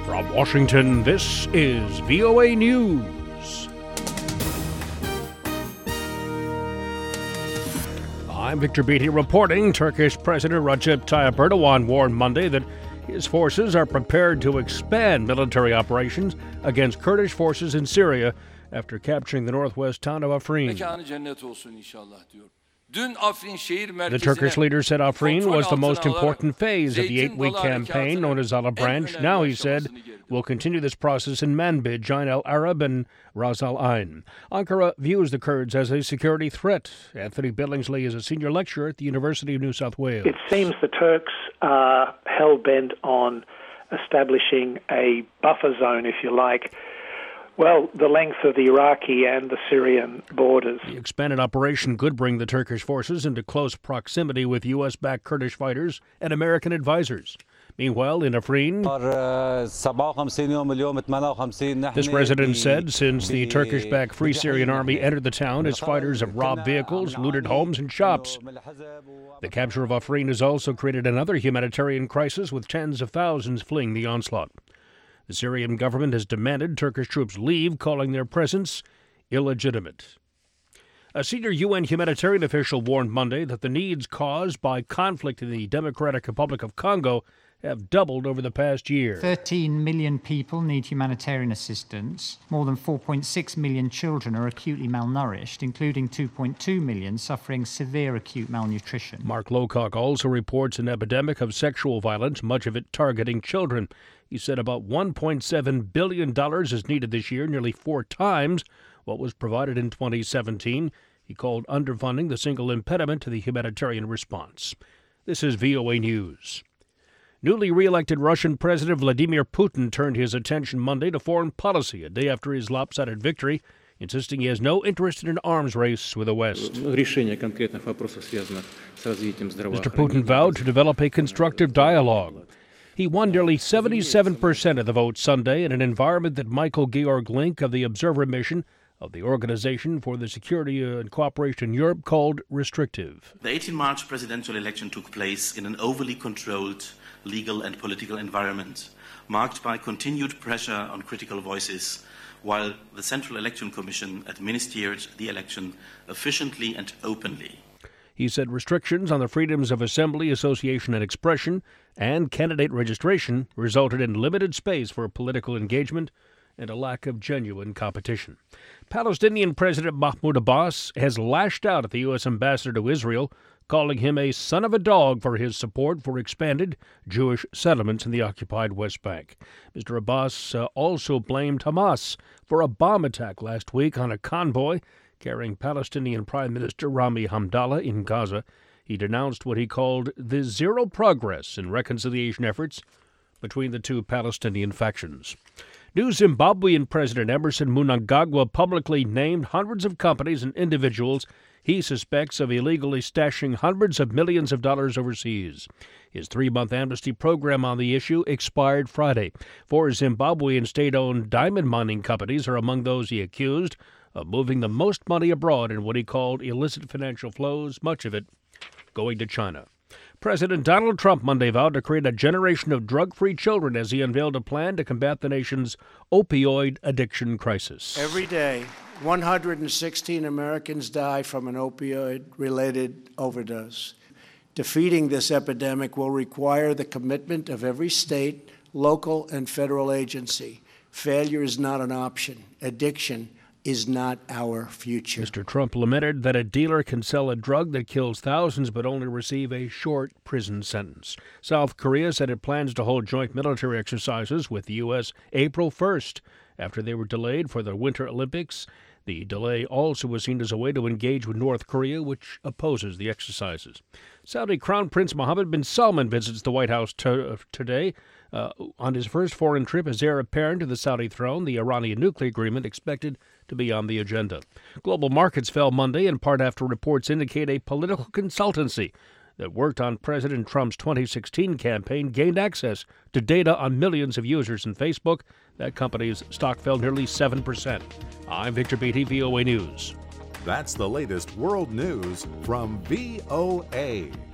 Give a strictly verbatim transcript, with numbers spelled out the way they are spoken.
From Washington, this is V O A News. I'm Victor Beatty reporting. Turkish President Recep Tayyip Erdogan warned Monday that his forces are prepared to expand military operations against Kurdish forces in Syria after capturing the northwest town of Afrin. The Turkish leader said Afrin was the most important phase of the eight-week campaign known as Olive Branch. Now, he said, we'll continue this process in Manbij, Ain al-Arab, and Ras al-Ain. Ankara views the Kurds as a security threat. Anthony Billingsley is a senior lecturer at the University of New South Wales. It seems the Turks are hell-bent on establishing a buffer zone, if you like, well, the length of the Iraqi and the Syrian borders. The expanded operation could bring the Turkish forces into close proximity with U S-backed Kurdish fighters and American advisors. Meanwhile, in Afrin, this resident said since the Turkish-backed Free Syrian Army entered the town, its fighters have robbed vehicles, looted homes and shops. The capture of Afrin has also created another humanitarian crisis with tens of thousands fleeing the onslaught. The Syrian government has demanded Turkish troops leave, calling their presence illegitimate. A senior U N humanitarian official warned Monday that the needs caused by conflict in the Democratic Republic of Congo have doubled over the past year. thirteen million people need humanitarian assistance. More than four point six million children are acutely malnourished, including two point two million suffering severe acute malnutrition. Mark Lowcock also reports an epidemic of sexual violence, much of it targeting children. He said about one point seven billion dollars is needed this year, nearly four times what was provided in twenty seventeen. He called underfunding the single impediment to the humanitarian response. This is V O A News. Newly re-elected Russian President Vladimir Putin turned his attention Monday to foreign policy, a day after his lopsided victory, insisting he has no interest in an arms race with the West. Mister Putin vowed to develop a constructive dialogue. He won nearly seventy-seven percent of the vote Sunday in an environment that Michael Georg Link of the Observer Mission of the Organization for the Security and Cooperation in Europe called restrictive. The eighteenth of March presidential election took place in an overly controlled legal and political environment, marked by continued pressure on critical voices, while the Central Election Commission administered the election efficiently and openly. He said restrictions on the freedoms of assembly, association, and expression and candidate registration resulted in limited space for political engagement and a lack of genuine competition. Palestinian President Mahmoud Abbas has lashed out at the U S ambassador to Israel, calling him a son of a dog for his support for expanded Jewish settlements in the occupied West Bank. Mister Abbas uh, also blamed Hamas for a bomb attack last week on a convoy carrying Palestinian Prime Minister Rami Hamdallah in Gaza. He denounced what he called the zero progress in reconciliation efforts between the two Palestinian factions. New Zimbabwean President Emerson Mnangagwa publicly named hundreds of companies and individuals he suspects of illegally stashing hundreds of millions of dollars overseas. His three-month amnesty program on the issue expired Friday. Four Zimbabwean state-owned diamond mining companies are among those he accused of moving the most money abroad in what he called illicit financial flows, much of it going to China. President Donald Trump Monday vowed to create a generation of drug-free children as he unveiled a plan to combat the nation's opioid addiction crisis. Every day, one hundred sixteen Americans die from an opioid-related overdose. Defeating this epidemic will require the commitment of every state, local, and federal agency. Failure is not an option. Addiction is not our future. Mister Trump lamented that a dealer can sell a drug that kills thousands but only receive a short prison sentence. South Korea said it plans to hold joint military exercises with the U S April first after they were delayed for the Winter Olympics. The delay also was seen as a way to engage with North Korea, which opposes the exercises. Saudi Crown Prince Mohammed bin Salman visits the White House to, uh, today. Uh, on his first foreign trip as heir apparent to the Saudi throne, the Iranian nuclear agreement expected to be on the agenda. Global markets fell Monday, in part after reports indicate a political consultancy that worked on President Trump's twenty sixteen campaign gained access to data on millions of users in Facebook. That company's stock fell nearly seven percent. I'm Victor Beatty, V O A News. That's the latest world news from V O A.